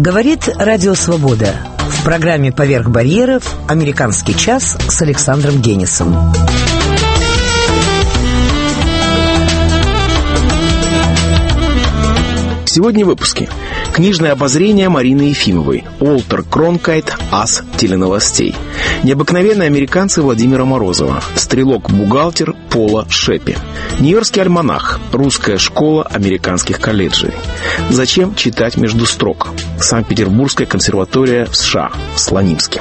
Говорит Радио Свобода. В программе «Поверх барьеров» «Американский час» с Александром Генисом. Сегодня в выпуске. Книжное обозрение Марины Ефимовой. Уолтер Кронкайт, ас теленовостей. Необыкновенные американцы Владимира Морозова. Стрелок-бухгалтер Пола Шепи. Нью-Йоркский альманах. Русская школа американских колледжей. Зачем читать между строк? Санкт-Петербургская консерватория в США. Слонимске.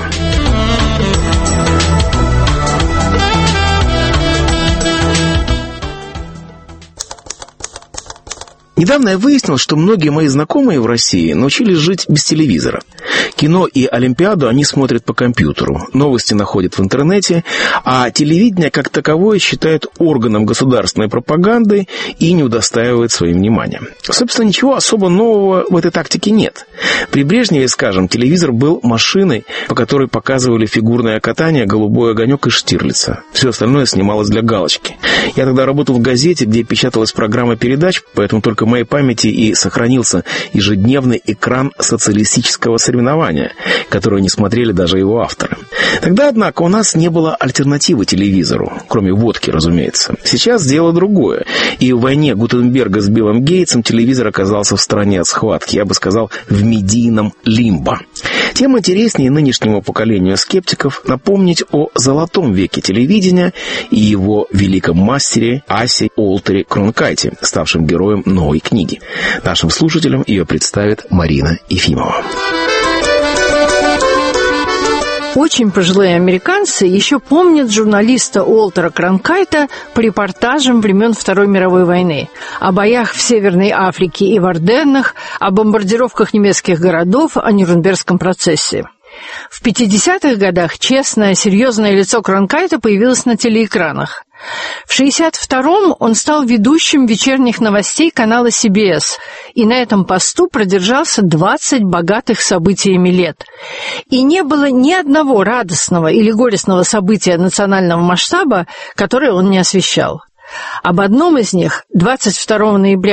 Недавно я выяснил, что многие мои знакомые в России научились жить без телевизора. Кино и Олимпиаду они смотрят по компьютеру, новости находят в интернете, а телевидение как таковое считают органом государственной пропаганды и не удостаивает своим вниманием. Собственно, ничего особо нового в этой тактике нет. При Брежневе, скажем, телевизор был машиной, по которой показывали фигурное катание, голубой огонек и Штирлица. Все остальное снималось для галочки. Я тогда работал в газете, где печаталась программа передач, поэтому только в моей памяти и сохранился ежедневный экран социалистического соревнования, которое не смотрели даже его авторы. Тогда, однако, у нас не было альтернативы телевизору, кроме водки, разумеется. Сейчас дело другое. И в войне Гутенберга с Биллом Гейтсом телевизор оказался в стороне от схватки, я бы сказал, в медийном лимбо. Тем интереснее нынешнему поколению скептиков напомнить о золотом веке телевидения и его великом мастере Асе Уолтере Кронкайте, ставшем героем новой книги. Нашим слушателям ее представит Марина Ефимова. Очень пожилые американцы еще помнят журналиста Уолтера Кронкайта по репортажам времен Второй мировой войны, о боях в Северной Африке и в Арденнах, о бомбардировках немецких городов, о Нюрнбергском процессе. В 50-х годах честное, серьезное лицо Кронкайта появилось на телеэкранах. В 1962-м он стал ведущим вечерних новостей канала CBS, и на этом посту продержался 20 богатых событиями лет. И не было ни одного радостного или горестного события национального масштаба, которое он не освещал. Об одном из них 22 ноября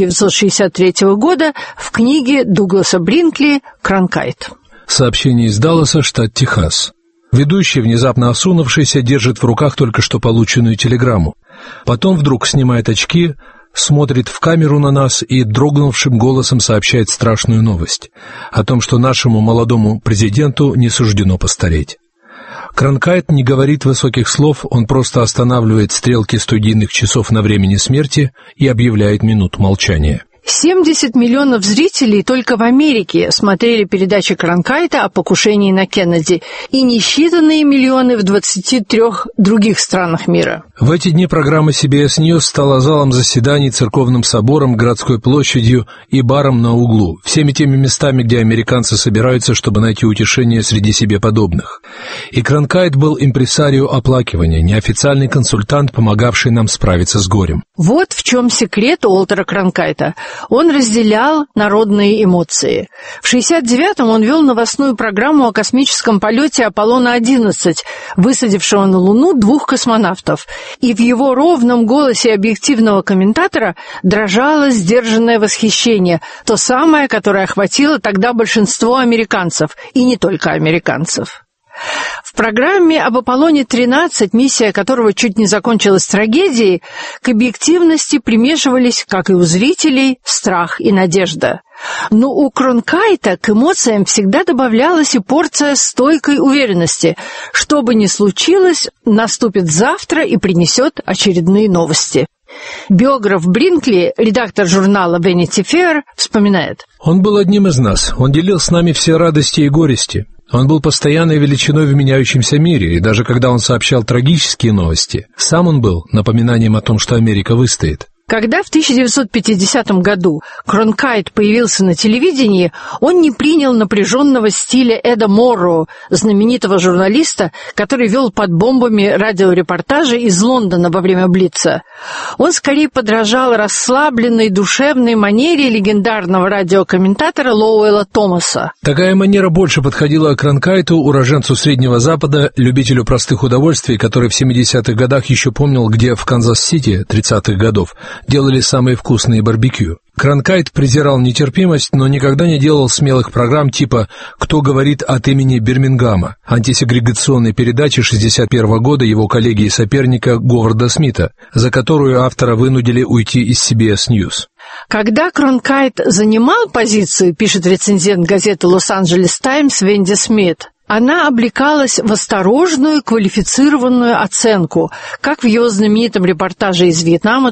1963 года в книге Дугласа Бринкли «Кронкайт». Сообщение из Далласа, штат Техас. Ведущий, внезапно осунувшийся, держит в руках только что полученную телеграмму. Потом вдруг снимает очки, смотрит в камеру на нас и дрогнувшим голосом сообщает страшную новость о том, что нашему молодому президенту не суждено постареть. Кронкайт не говорит высоких слов, он просто останавливает стрелки студийных часов на времени смерти и объявляет минуту молчания. 70 миллионов зрителей только в Америке смотрели передачи Кронкайта о покушении на Кеннеди и несчитанные миллионы в 23 других странах мира. В эти дни программа CBS News стала залом заседаний, церковным собором, городской площадью и баром на углу, всеми теми местами, где американцы собираются, чтобы найти утешение среди себе подобных. И Кронкайт был импресарио оплакивания, неофициальный консультант, помогавший нам справиться с горем. Вот в чем секрет Уолтера Кронкайта. Он разделял народные эмоции. В 1969-м он вел новостную программу о космическом полете Аполлона-11, высадившего на Луну 2 космонавтов. И в его ровном голосе объективного комментатора дрожало сдержанное восхищение, то самое, которое охватило тогда большинство американцев, и не только американцев. В программе об Аполлоне-13, миссия которого чуть не закончилась трагедией, к объективности примешивались, как и у зрителей, страх и надежда. Но у Кронкайта к эмоциям всегда добавлялась и порция стойкой уверенности. Что бы ни случилось, наступит завтра и принесет очередные новости. Биограф Бринкли, редактор журнала Vanity Fair, вспоминает: «Он был одним из нас, он делил с нами все радости и горести. Он был постоянной величиной в меняющемся мире, и даже когда он сообщал трагические новости, сам он был напоминанием о том, что Америка выстоит». Когда в 1950 году Кронкайт появился на телевидении, он не принял напряженного стиля Эда Морроу, знаменитого журналиста, который вел под бомбами радиорепортажи из Лондона во время Блица. Он скорее подражал расслабленной, душевной манере легендарного радиокомментатора Лоуэлла Томаса. Такая манера больше подходила Кронкайту, уроженцу Среднего Запада, любителю простых удовольствий, который в 70-х годах еще помнил, где в Канзас-Сити 30-х годов делали самые вкусные барбекю. Кронкайт презирал нетерпимость, но никогда не делал смелых программ типа «Кто говорит от имени Бирмингема», антисегрегационной передачи 1961 года его коллеги и соперника Говарда Смита, за которую автора вынудили уйти из CBS News. Когда Кронкайт занимал позицию, пишет рецензент газеты «Лос-Анджелес Таймс» Венди Смит, она облекалась в осторожную, квалифицированную оценку, как в его знаменитом репортаже из Вьетнама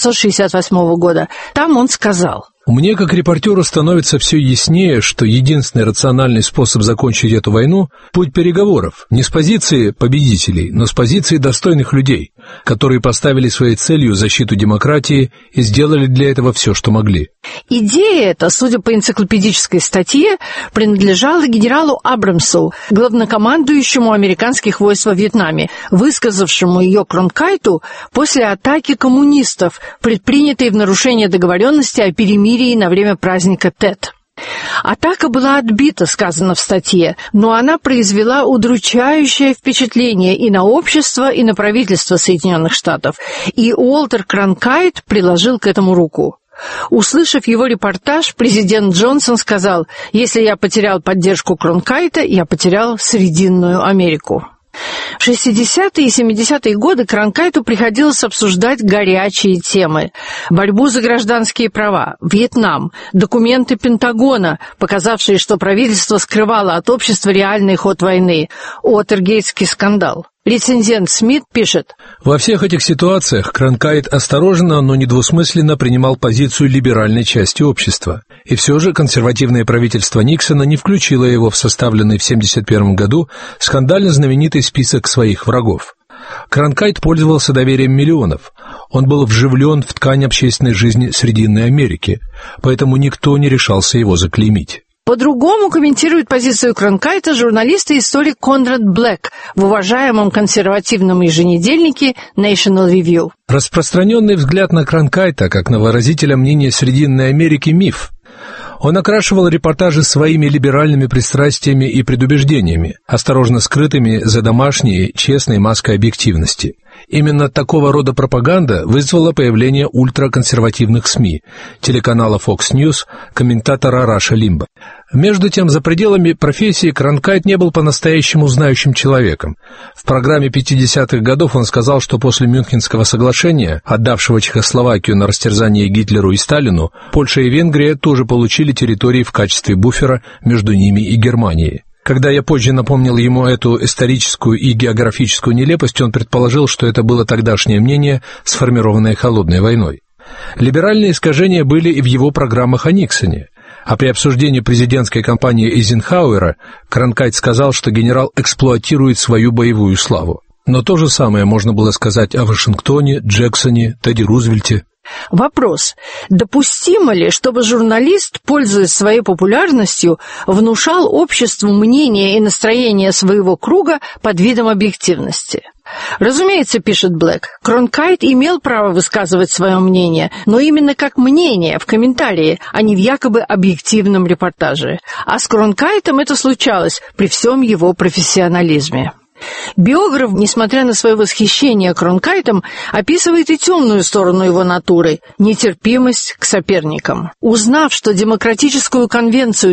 1968 года. Там он сказал: «Мне, как репортеру, становится все яснее, что единственный рациональный способ закончить эту войну – путь переговоров, не с позиции победителей, но с позиции достойных людей, которые поставили своей целью защиту демократии и сделали для этого все, что могли». Идея эта, судя по энциклопедической статье, принадлежала генералу Абрамсу, главнокомандующему американских войск во Вьетнаме, высказавшему ее Кронкайту после атаки коммунистов, предпринятой в нарушение договоренности о перемирии на время праздника Тет. Атака была отбита, сказано в статье, но она произвела удручающее впечатление и на общество, и на правительство Соединенных Штатов, и Уолтер Кронкайт приложил к этому руку. Услышав его репортаж, президент Джонсон сказал: «Если я потерял поддержку Кронкайта, я потерял Срединную Америку». В 60-е и 70-е годы Кронкайту приходилось обсуждать горячие темы: борьбу за гражданские права, Вьетнам, документы Пентагона, показавшие, что правительство скрывало от общества реальный ход войны, Уотергейтский скандал. Рецензент Смит пишет: «Во всех этих ситуациях Кронкайт осторожно, но недвусмысленно принимал позицию либеральной части общества. И все же консервативное правительство Никсона не включило его в составленный в 1971 году скандально знаменитый список своих врагов. Кронкайт пользовался доверием миллионов. Он был вживлен в ткань общественной жизни Срединной Америки, поэтому никто не решался его заклеймить». По-другому комментирует позицию Кронкайта журналист и историк Конрад Блэк в уважаемом консервативном еженедельнике National Review. Распространенный взгляд на Кронкайта, как на выразителя мнения Срединной Америки, миф. Он окрашивал репортажи своими либеральными пристрастиями и предубеждениями, осторожно скрытыми за домашней, честной маской объективности. Именно такого рода пропаганда вызвала появление ультраконсервативных СМИ, телеканала Fox News, комментатора Раша Лимба. Между тем, за пределами профессии Кронкайт не был по-настоящему знающим человеком. В программе 50-х годов он сказал, что после Мюнхенского соглашения, отдавшего Чехословакию на растерзание Гитлеру и Сталину, Польша и Венгрия тоже получили территории в качестве буфера между ними и Германией. Когда я позже напомнил ему эту историческую и географическую нелепость, он предположил, что это было тогдашнее мнение, сформированное холодной войной. Либеральные искажения были и в его программах о Никсоне. А при обсуждении президентской кампании Эйзенхауэра Кронкайт сказал, что генерал эксплуатирует свою боевую славу. Но то же самое можно было сказать о Вашингтоне, Джексоне, Тедди Рузвельте. Вопрос: допустимо ли, чтобы журналист, пользуясь своей популярностью, внушал обществу мнение и настроение своего круга под видом объективности? Разумеется, пишет Блэк, Кронкайт имел право высказывать свое мнение, но именно как мнение в комментарии, а не в якобы объективном репортаже. А с Кронкайтом это случалось при всем его профессионализме. Биограф, несмотря на свое восхищение Кронкайтом, описывает и темную сторону его натуры – нетерпимость к соперникам. Узнав, что Демократическую конвенцию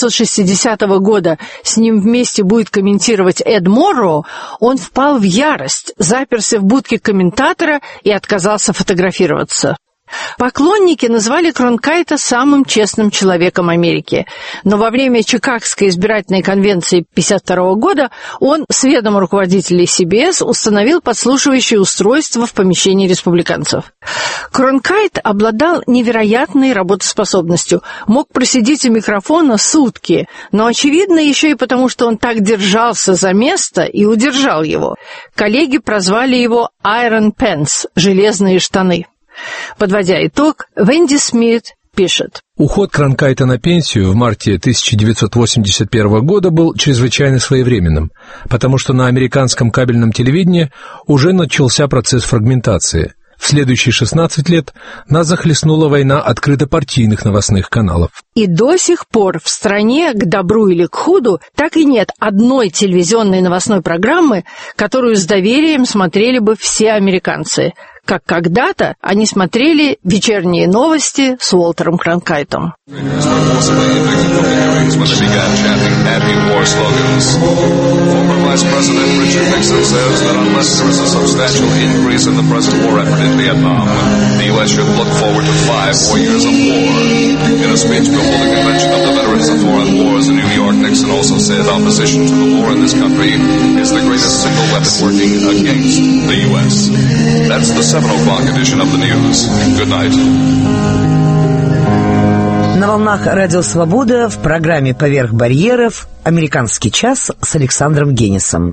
1960 года с ним вместе будет комментировать Эд Морроу, он впал в ярость, заперся в будке комментатора и отказался фотографироваться. Поклонники назвали Кронкайта самым честным человеком Америки, но во время Чикагской избирательной конвенции 1952 года он с ведома руководителей CBS установил подслушивающее устройство в помещении республиканцев. Кронкайт обладал невероятной работоспособностью, мог просидеть у микрофона сутки, но, очевидно, еще и потому, что он так держался за место и удержал его. Коллеги прозвали его «Iron Pants» — «железные штаны». Подводя итог, Венди Смит пишет: Уход Кронкайта на пенсию в марте 1981 года был чрезвычайно своевременным, потому что на американском кабельном телевидении уже начался процесс фрагментации. В следующие 16 лет нас захлестнула война открытопартийных новостных каналов. И до сих пор в стране, к добру или к худу, так и нет одной телевизионной новостной программы, которую с доверием смотрели бы все американцы. как когда-то они смотрели вечерние новости с Уолтером Кронкайтом. Vice President Richard Nixon says that unless there is a substantial increase in the present war effort in Vietnam, the U.S. should look forward to 5 more years of war. In a speech before the Convention of the Veterans of Foreign Wars in New York, Nixon also said opposition to the war in this country is the greatest single weapon working against the U.S. That's the 7 o'clock edition of the news. Good night. На волнах Радио Свобода в программе «Поверх барьеров» «Американский час» с Александром Генисом.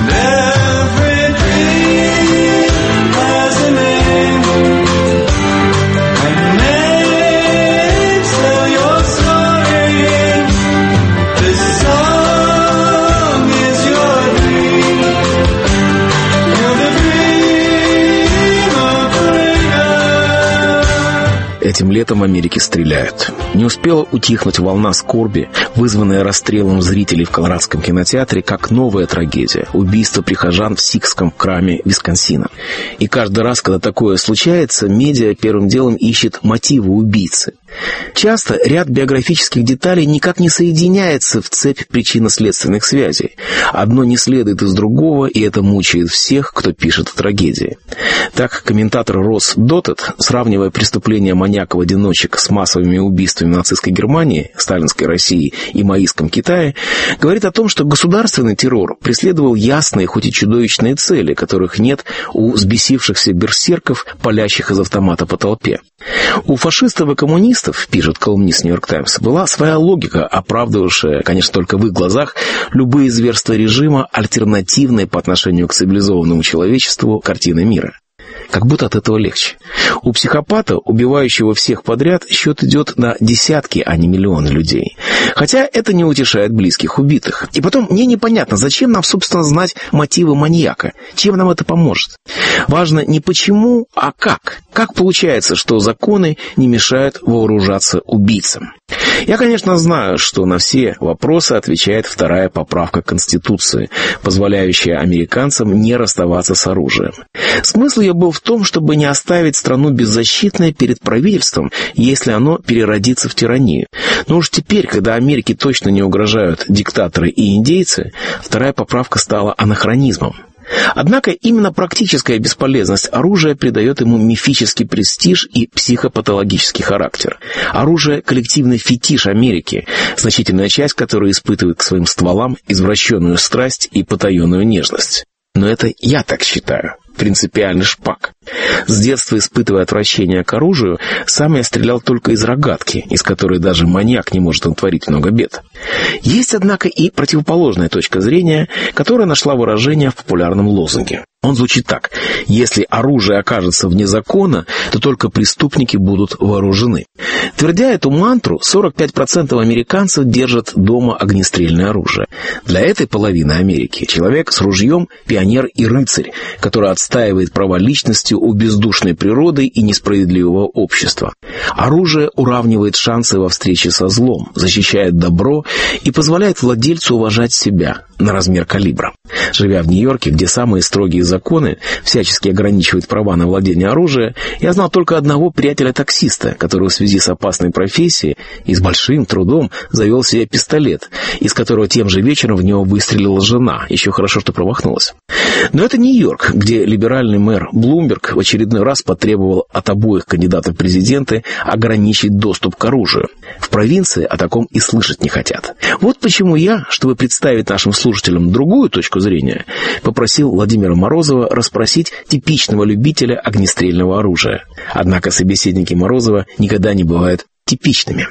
Этим летом в Америке стреляют. Не успела утихнуть волна скорби, вызванная расстрелом зрителей в Колорадском кинотеатре, как новая трагедия – убийство прихожан в сикхском храме Висконсина. И каждый раз, когда такое случается, медиа первым делом ищет мотивы убийцы. Часто ряд биографических деталей никак не соединяется в цепь причинно-следственных связей. Одно не следует из другого, и это мучает всех, кто пишет о трагедии. Так, комментатор Росс Доттед, сравнивая преступления маньяков-одиночек с массовыми убийствами в нацистской Германии, сталинской России и маоистском Китае, говорит о том, что государственный террор преследовал ясные, хоть и чудовищные цели, которых нет у взбесившихся берсерков, палящих из автомата по толпе. У фашистов и коммунистов, пишет колумнист «Нью-Йорк Таймс», была своя логика, оправдывавшая, конечно, только в их глазах, любые зверства режима, альтернативные по отношению к цивилизованному человечеству картины мира. Как будто от этого легче. У психопата, убивающего всех подряд, счет идет на десятки, а не миллионы людей. Хотя это не утешает близких убитых. И потом, мне непонятно, зачем нам, собственно, знать мотивы маньяка? Чем нам это поможет? Важно не почему, а как. Как получается, что законы не мешают вооружаться убийцам? Я, конечно, знаю, что на все вопросы отвечает 2-я поправка Конституции, позволяющая американцам не расставаться с оружием. Смысл ее был в том, чтобы не оставить страну беззащитной перед правительством, если оно переродится в тиранию. Но уж теперь, когда Америке точно не угрожают диктаторы и индейцы, 2-я поправка стала анахронизмом. Однако именно практическая бесполезность оружия придает ему мифический престиж и психопатологический характер. Оружие – коллективный фетиш Америки, значительная часть которой испытывает к своим стволам извращенную страсть и потаенную нежность. Но это я так считаю. Принципиальный шпак. С детства, испытывая отвращение к оружию, сам я стрелял только из рогатки, из которой даже маньяк не может натворить много бед. Есть, однако, и противоположная точка зрения, которая нашла выражение в популярном лозунге. Он звучит так: если оружие окажется вне закона, то только преступники будут вооружены. Твердя эту мантру, 45% американцев держат дома огнестрельное оружие. Для этой половины Америки человек с ружьем – пионер и рыцарь, который отстаивает права личности у бездушной природы и несправедливого общества. Оружие уравнивает шансы во встрече со злом, защищает добро и позволяет владельцу уважать себя на размер калибра. Живя в Нью-Йорке, где самые строгие законы всячески ограничивают права на владение оружием, я знал только одного приятеля-таксиста, который в связи с опасной профессией и с большим трудом завел себе пистолет, из которого тем же вечером в него выстрелила жена, еще хорошо, что промахнулась. Но это Нью-Йорк, где либеральный мэр Блумберг в очередной раз потребовал от обоих кандидатов в президенты ограничить доступ к оружию. В провинции о таком и слышать не хотят. Вот почему я, чтобы представить нашим слушателям другую точку зрения, попросил Владимира Морозова расспросить типичного любителя огнестрельного оружия. Однако собеседники Морозова никогда не бывают типичными.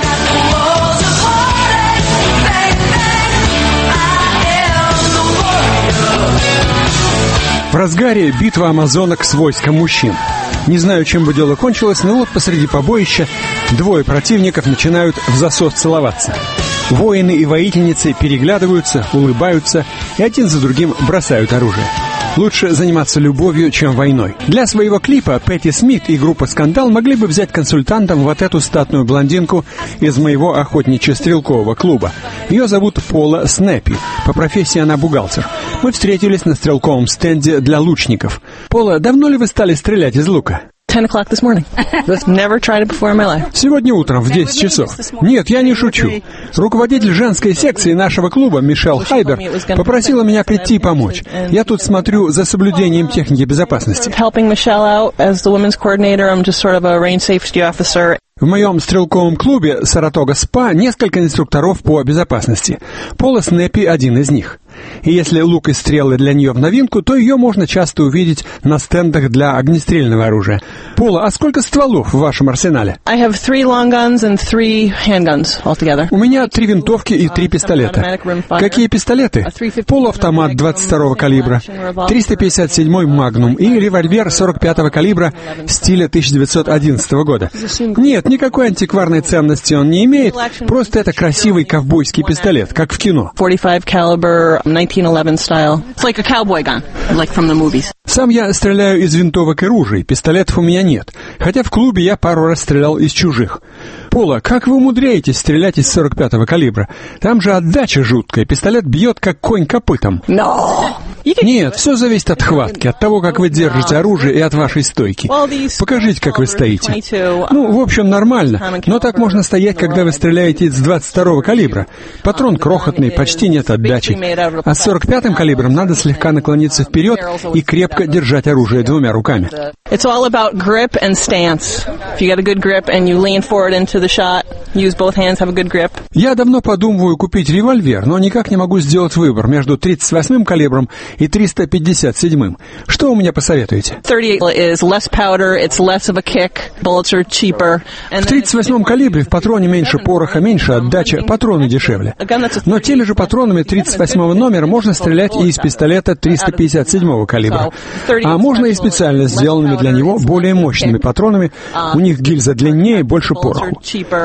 В разгаре битва амазонок с войском мужчин. Не знаю, чем бы дело кончилось, но вот посреди побоища 2 противников начинают в засос целоваться. Воины и воительницы переглядываются, улыбаются и один за другим бросают оружие. Лучше заниматься любовью, чем войной. Для своего клипа Пэтти Смит и группа «Скандал» могли бы взять консультантом вот эту статную блондинку из моего охотничьо-стрелкового клуба. Ее зовут Пола Снэппи. По профессии она бухгалтер. Мы встретились на стрелковом стенде для лучников. Пола, давно ли вы стали стрелять из лука? 10 o'clock this morning. Never tried it before in my life. Сегодня утром в 10 часов. Нет, я не шучу. Руководитель женской секции нашего клуба, Мишель Хайбер, попросила меня прийти и помочь. Я тут смотрю за соблюдением техники безопасности. Helping Michelle out as the women's coordinator. I'm just sort of a range safety officer. В моем стрелковом клубе Саратога СПА несколько инструкторов по безопасности. Пола Снэппи один из них. И если лук и стрелы для нее в новинку, то ее можно часто увидеть на стендах для огнестрельного оружия. Пола, а сколько стволов в вашем арсенале? I have 3 long guns and 3 handguns altogether. У меня 3 винтовки и 3 пистолета. Какие пистолеты? Полуавтомат 22-го калибра, 357-й Магнум и револьвер 45-го калибра стиля 1911 года. Нет, никакой антикварной ценности он не имеет, просто это красивый ковбойский пистолет, как в кино. 45 caliber, 1911 style. It's like a cowboy gun, like from the movies. Сам я стреляю из винтовок и ружей, пистолетов у меня нет, хотя в клубе я пару раз стрелял из чужих. Пола, как вы умудряетесь стрелять из 45-го калибра? Там же отдача жуткая, пистолет бьет как конь копытом. Нет, все зависит от хватки, от того, как вы держите оружие и от вашей стойки. Покажите, как вы стоите. Ну, в общем, нормально, но так можно стоять, когда вы стреляете из 22-го калибра. Патрон крохотный, почти нет отдачи. А с 45-м калибром надо слегка наклониться вперед и крепко держать оружие 2 руками. It's all about grip and stance. If you get a good grip and you lean forward into the shot, use both hands, have a good grip. Я давно подумываю купить револьвер, но никак не могу сделать выбор между 38-м калибром и 357-м. Что вы мне посоветуете? 38 is less powder, it's less of a kick, bullets are cheaper. В 38-м калибре в патроне меньше пороха, меньше отдача, патроны дешевле. Но теми же патронами 38-го номера можно стрелять и из пистолета 357-го калибра. А можно и специально сделанными для него более мощными патронами. У них гильза длиннее, больше пороху.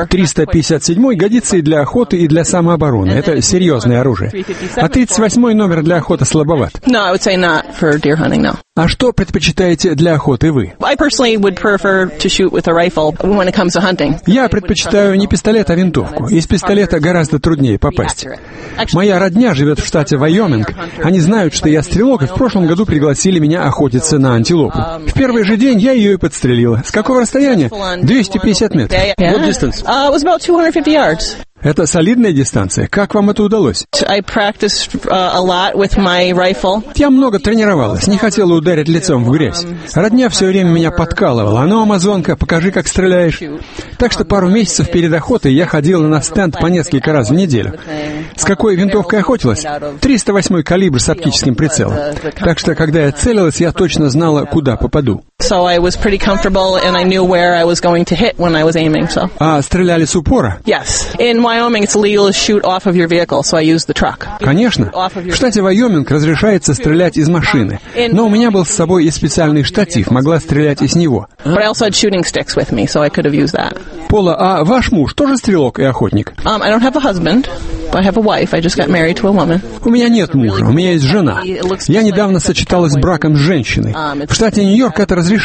357-й годится и для охоты, и для самообороны. Это серьезное оружие. А 38-й номер для охоты слабоват. No, I would say not for deer hunting, no. А что предпочитаете для охоты вы? I personally would prefer to shoot with a rifle when it comes to hunting. Я предпочитаю не пистолет, а винтовку. Из пистолета гораздо труднее попасть. Моя родня живет в штате Вайоминг. Они знают, что я стрелок, и в прошлом году пригласили меня охотиться на антилопу. В первый же день я ее и подстрелила. С какого расстояния? 250 метров. What distance? It was about 250 yards. Это солидная дистанция. Как вам это удалось? I practiced a lot with my rifle. Я много тренировалась, не хотела ударить лицом в грязь. Родня все время меня подкалывала. А ну, амазонка, покажи, как стреляешь. Так что пару месяцев перед охотой я ходила на стенд по несколько раз в неделю. С какой винтовкой охотилась? 308-й калибр с оптическим прицелом. Так что, когда я целилась, я точно знала, куда попаду. So I was pretty comfortable and I knew where I was going to hit when I was aiming, so. А стреляли с упора? Yes. In Wyoming it's illegal to shoot off of your vehicle, so I used the truck. Конечно. В штате Вайоминг разрешается стрелять из машины. Но у меня был с собой и специальный штатив, могла стрелять и с него. But I also had shooting sticks with me, so I could have used that. Пола, а ваш муж тоже стрелок и охотник? I don't have a husband, but I have a wife. I just got married to a woman. У меня нет мужа, у меня есть жена. Я недавно сочеталась браком с женщиной. В штате Нью-Йорк это разрешается.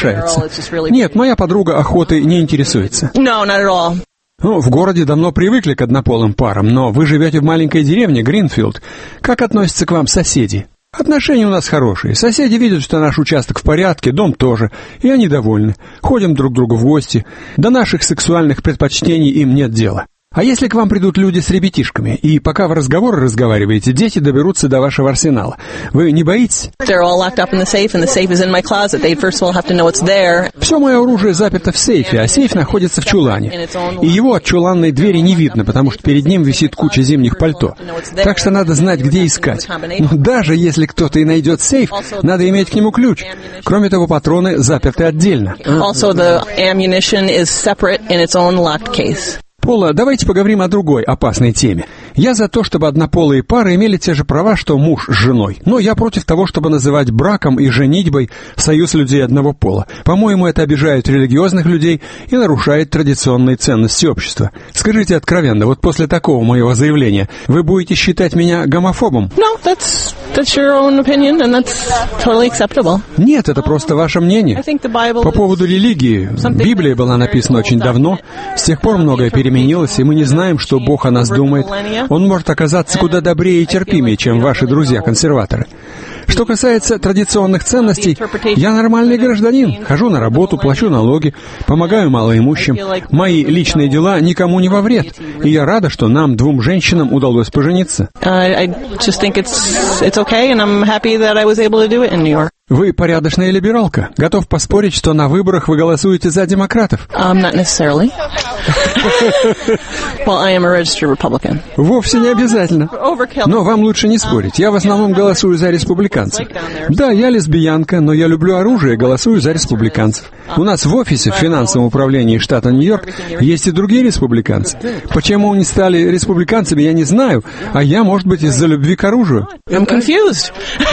Нет, моя подруга охотой не интересуется. No, not at all. Ну, в городе давно привыкли к однополым парам, но вы живете в маленькой деревне Гринфилд. Как относятся к вам соседи? Отношения у нас хорошие. Соседи видят, что наш участок в порядке, дом тоже, и они довольны. Ходим друг к другу в гости. До наших сексуальных предпочтений им нет дела. А если к вам придут люди с ребятишками, и пока вы разговариваете, дети доберутся до вашего арсенала, вы не боитесь? They're all locked up in the safe, and the safe is in my closet. They first of all have to know it's there. Все мое оружие заперто в сейфе, а сейф находится в чулане. И его от чуланной двери не видно, потому что перед ним висит куча зимних пальто. Так что надо знать, где искать. Но даже если кто-то и найдет сейф, надо иметь к нему ключ. Кроме того, патроны заперты отдельно. Also, the ammunition is separate in its own locked case. Пола, давайте поговорим о другой опасной теме. Я за то, чтобы однополые пары имели те же права, что муж с женой. Но я против того, чтобы называть браком и женитьбой союз людей одного пола. По-моему, это обижает религиозных людей и нарушает традиционные ценности общества. Скажите откровенно, вот после такого моего заявления, вы будете считать меня гомофобом? No, that's your own opinion, and that's totally acceptable. Нет, это просто ваше мнение. По поводу религии, Библия была написана очень давно, с тех пор многое переменилось, и мы не знаем, что Бог о нас думает. Он может оказаться куда добрее и терпимее, чем ваши друзья-консерваторы. Что касается традиционных ценностей, я нормальный гражданин, хожу на работу, плачу налоги, помогаю малоимущим. Мои личные дела никому не во вред, и я рада, что нам, двум женщинам, удалось пожениться. Вы порядочная либералка. Готов поспорить, что на выборах вы голосуете за демократов? Not necessarily. Well, I am a registered Republican. Вовсе не обязательно. Но вам лучше не спорить. Я в основном голосую за республиканцев. Да, я лесбиянка, но я люблю оружие и голосую за республиканцев. У нас в офисе в финансовом управлении штата Нью-Йорк есть и другие республиканцы. Почему они стали республиканцами, я не знаю. А я, может быть, из-за любви к оружию. I'm confused.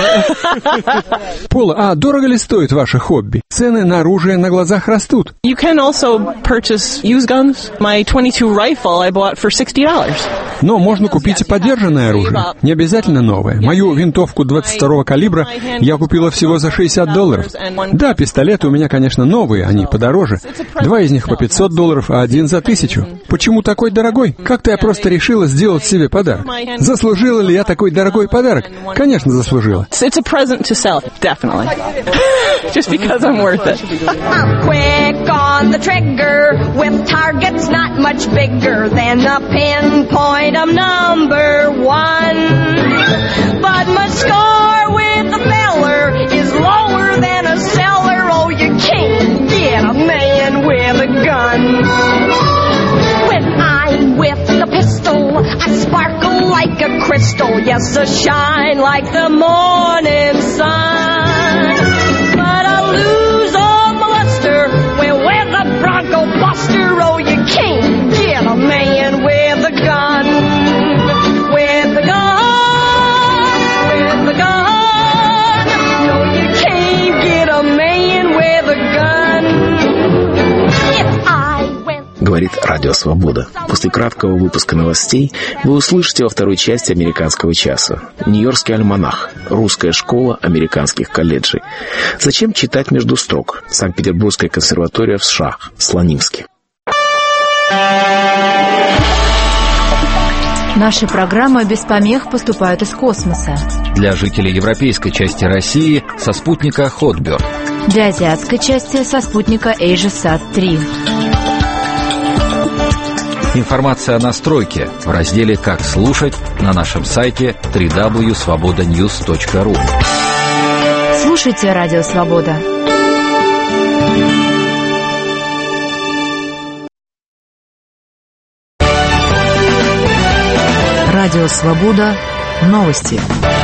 Пола, дорого ли стоит ваше хобби? Цены на оружие на глазах растут. You can also purchase used guns. My .22 rifle I bought for $60. Но можно купить и подержанное оружие, не обязательно новое. Мою винтовку 22-го калибра я купила всего за $60. Да, пистолеты у меня, конечно, новые, они подороже. 2 из них по $500, а 1 за 1000. Почему такой дорогой? Как-то я просто решила сделать себе подарок. Заслужила ли я такой дорогой подарок? Конечно, заслужила. It's a present to self, definitely. Just because I'm worth it. I'm quick on the trigger with targets not much bigger than the pinpoint of number 1. But my score with the feller is lower than a cellar. Oh, you can't get a man with a gun. When I'm with the pistol, I sparkle like a crystal. Yes, I shine like the morning sun. But I lose all my luster when with a Bronco Buster. Oh, you can't get a man with a gun. With a gun. With a gun. No, you can't get a man with a gun. If I went... Говорит Радио Свобода. После краткого выпуска новостей вы услышите во второй части «Американского часа». Нью-Йоркский альманах. Русская школа американских колледжей. Зачем читать между строк? Санкт-Петербургская консерватория в США. Слонимский. Наши программы без помех поступают из космоса. Для жителей европейской части России со спутника Hotbird. Для азиатской части со спутника AsiaSat-3. Информация о настройке в разделе «Как слушать» на нашем сайте www.svobodanews.ru. Слушайте Радио Свобода. Радио Свобода. Новости.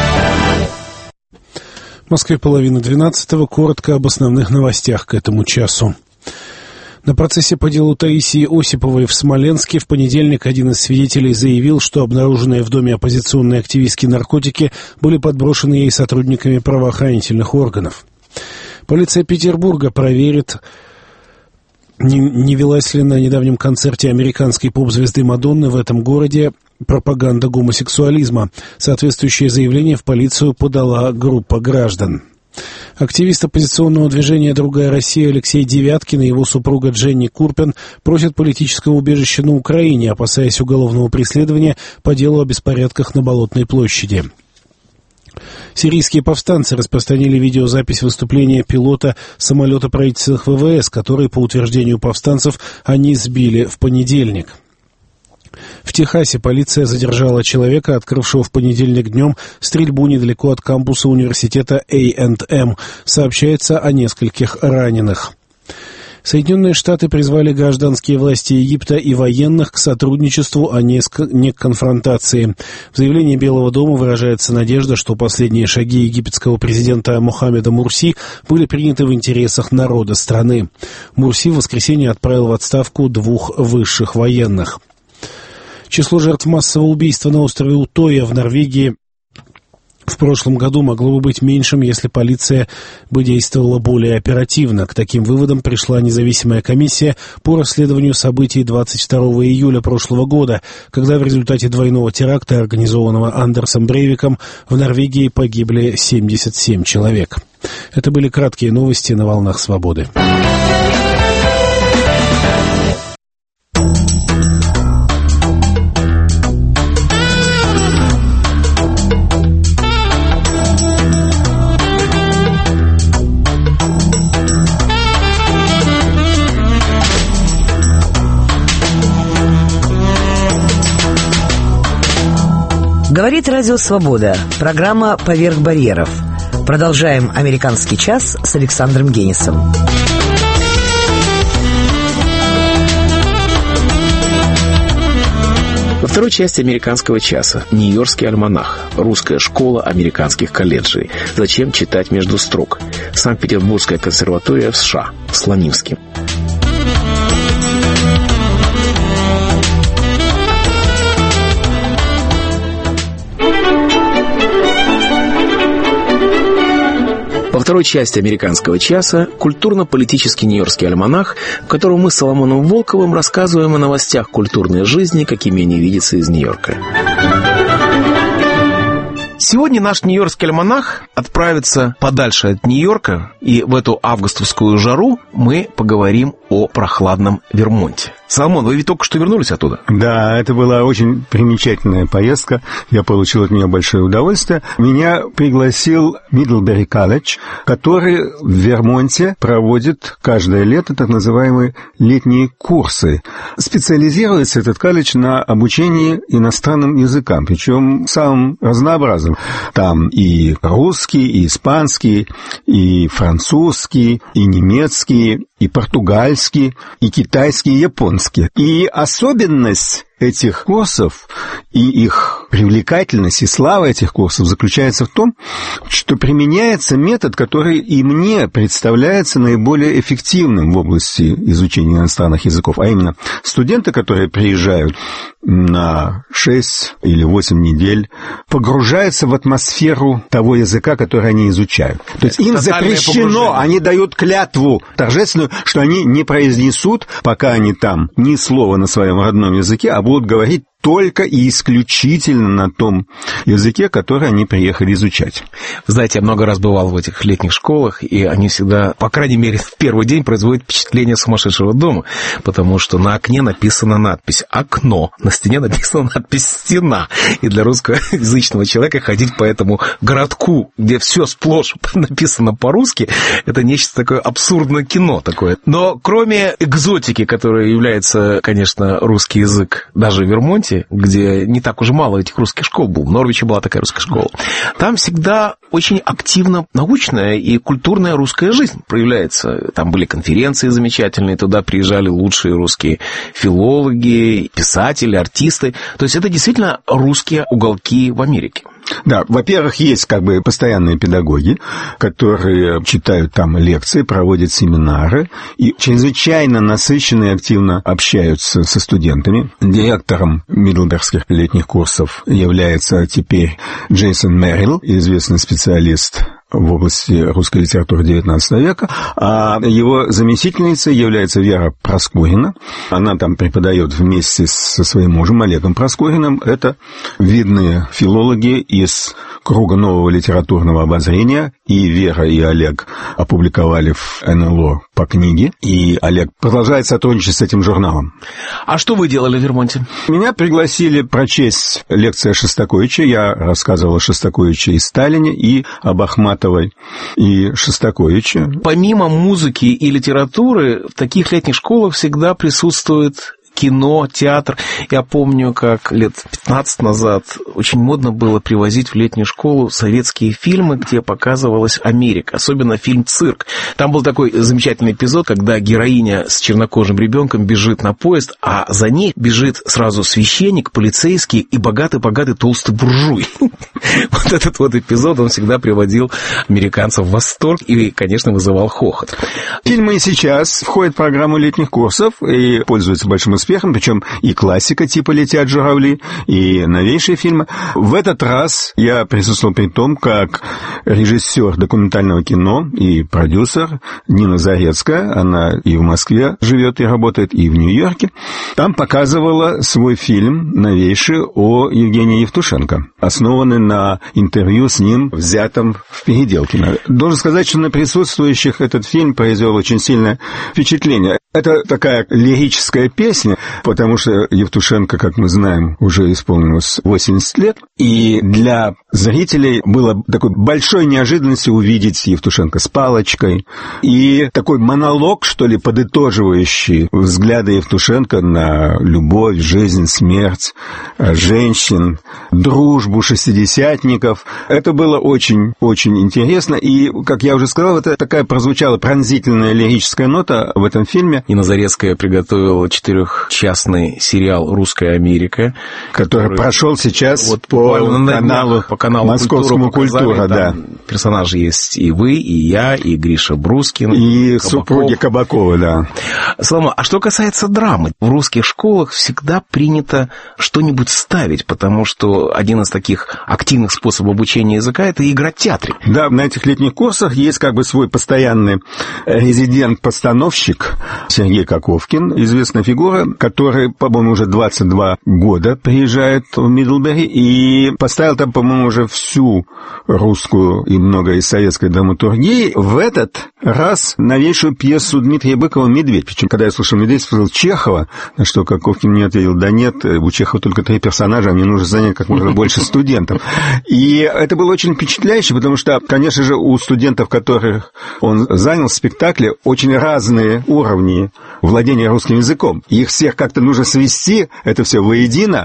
В Москве 11:30. Коротко об основных новостях к этому часу. На процессе по делу Таисии Осиповой в Смоленске в понедельник один из свидетелей заявил, что обнаруженные в доме оппозиционной активистки наркотики были подброшены ей сотрудниками правоохранительных органов. Полиция Петербурга проверит, не велась ли на недавнем концерте американской поп-звезды Мадонны в этом городе пропаганда гомосексуализма. Соответствующее заявление в полицию подала группа граждан. Активист оппозиционного движения «Другая Россия» Алексей Девяткин и его супруга Дженни Курпин просят политического убежища на Украине, опасаясь уголовного преследования по делу о беспорядках на Болотной площади. Сирийские повстанцы распространили видеозапись выступления пилота самолета правительственных ВВС, который, по утверждению повстанцев, они сбили в понедельник. В Техасе полиция задержала человека, открывшего в понедельник днем стрельбу недалеко от кампуса университета A&M. Сообщается о нескольких раненых. Соединенные Штаты призвали гражданские власти Египта и военных к сотрудничеству, а не к конфронтации. В заявлении Белого дома выражается надежда, что последние шаги египетского президента Мохаммеда Мурси были приняты в интересах народа страны. Мурси в воскресенье отправил в отставку 2 высших военных. Число жертв массового убийства на острове Утоя в Норвегии в прошлом году могло бы быть меньшим, если полиция бы действовала более оперативно. К таким выводам пришла независимая комиссия по расследованию событий 22 июля прошлого года, когда в результате двойного теракта, организованного Андерсом Брейвиком, в Норвегии погибли 77 человек. Это были краткие новости на волнах свободы. Говорит Радио Свобода. Программа «Поверх барьеров». Продолжаем «Американский час» с Александром Генисом. Во второй части «Американского часа» Нью-Йоркский альманах, русская школа американских колледжей. Зачем читать между строк? Санкт-Петербургская консерватория в США, в Слонимске. Во второй части «Американского часа» культурно-политический нью-йоркский альманах, в котором мы с Соломоном Волковым рассказываем о новостях культурной жизни, какими они видятся из Нью-Йорка. Сегодня наш нью-йоркский альманах отправится подальше от Нью-Йорка, и в эту августовскую жару мы поговорим о прохладном Вермонте. Соломон, вы ведь только что вернулись оттуда? Да, это была очень примечательная поездка. Я получил от нее большое удовольствие. Меня пригласил Мидлбери колледж, который в Вермонте проводит каждое лето так называемые летние курсы. Специализируется этот колледж на обучении иностранным языкам, причем самым разнообразным. Там и русский, и испанский, и французский, и немецкий, и португальский, и китайский, и японский. И особенность этих курсов и их привлекательность и слава этих курсов заключается в том, что применяется метод, который и мне представляется наиболее эффективным в области изучения иностранных языков, а именно студенты, которые приезжают на 6 или 8 недель, погружаются в атмосферу того языка, который они изучают. То есть им запрещено, они дают клятву торжественную, что они не произнесут, пока они там, ни слова на своем родном языке, а будут говорить только и исключительно на том языке, который они приехали изучать. Вы знаете, я много раз бывал в этих летних школах, и они всегда, по крайней мере, в первый день производят впечатление сумасшедшего дома, потому что на окне написана надпись «Окно», на стене написана надпись «Стена». И для русскоязычного человека ходить по этому городку, где все сплошь написано по-русски, это нечто такое абсурдное кино такое. Но кроме экзотики, которая является, конечно, русский язык, даже в Вермонте, где не так уж мало этих русских школ было, в Норвиче была такая русская школа, там всегда очень активно научная и культурная русская жизнь проявляется. Там были конференции замечательные, туда приезжали лучшие русские филологи, писатели, артисты. То есть это действительно русские уголки в Америке. Да, во-первых, есть как бы постоянные педагоги, которые читают там лекции, проводят семинары и чрезвычайно насыщенно и активно общаются со студентами. Директором мидлбергских летних курсов является теперь Джейсон Меррилл, известный специалист в области русской литературы XIX века, а его заместительницей является Вера Проскурина. Она там преподает вместе со своим мужем Олегом Проскуриным. Это видные филологи из круга нового литературного обозрения. И Вера, и Олег опубликовали в НЛО по книге, и Олег продолжает сотрудничать с этим журналом. А что вы делали в Вермонте? Меня пригласили прочесть лекцию Шостаковича. Я рассказывал о Шостаковиче и Сталине, и об Ахматовой и Шостаковиче. Помимо музыки и литературы, в таких летних школах всегда присутствует кино, театр. Я помню, как лет 15 назад очень модно было привозить в летнюю школу советские фильмы, где показывалась Америка, особенно фильм «Цирк». Там был такой замечательный эпизод, когда героиня с чернокожим ребенком бежит на поезд, а за ней бежит сразу священник, полицейский и богатый-богатый толстый буржуй. Вот этот вот эпизод, он всегда приводил американцев в восторг и, конечно, вызывал хохот. Фильмы и сейчас входят в программу летних курсов и пользуются большим успехом, причем и классика типа «Летят журавли», и новейшие фильмы. В этот раз я присутствовал при том, как режиссер документального кино и продюсер Нина Зарецкая, она и в Москве живет и работает, и в Нью-Йорке, там показывала свой фильм новейший о Евгении Евтушенко, основанный на интервью с ним, взятом в Переделкино. Должен сказать, что на присутствующих этот фильм произвел очень сильное впечатление. Это такая лирическая песня, потому что Евтушенко, как мы знаем, уже исполнилось 80 лет, и для зрителей было такой большой неожиданностью увидеть Евтушенко с палочкой, и такой монолог, что ли, подытоживающий взгляды Евтушенко на любовь, жизнь, смерть, женщин, дружбу шестидесятников. Это было очень-очень интересно, и, как я уже сказал, это такая прозвучала пронзительная лирическая нота в этом фильме. Нина Зарецкая приготовила 4-частный сериал «Русская Америка», который прошел сейчас вот по каналу Московскому «Культура», да. Персонажи есть и вы, и я, и Гриша Брускин, и супруги Кабакова, да. Слава, а что касается драмы, в русских школах всегда принято что-нибудь ставить, потому что один из таких активных способов обучения языка – это играть в театре. Да, на этих летних курсах есть как бы свой постоянный резидент-постановщик Сергей Коковкин, известная фигура, который, по-моему, уже 22 года приезжает в Мидлбери и поставил там, по-моему, уже всю русскую и много из советской драматургии. В этот раз новейшую пьесу Дмитрия Быкова «Медведь». Причем, когда я слушал «Медведь», сказал Чехова, на что Коковкин мне ответил: да нет, у Чехова только 3 персонажа, а мне нужно занять как можно больше студентов. И это было очень впечатляюще, потому что, конечно же, у студентов, которых он занял в спектакле, очень разные уровни владения русским языком. Их всех как-то нужно свести, это все воедино,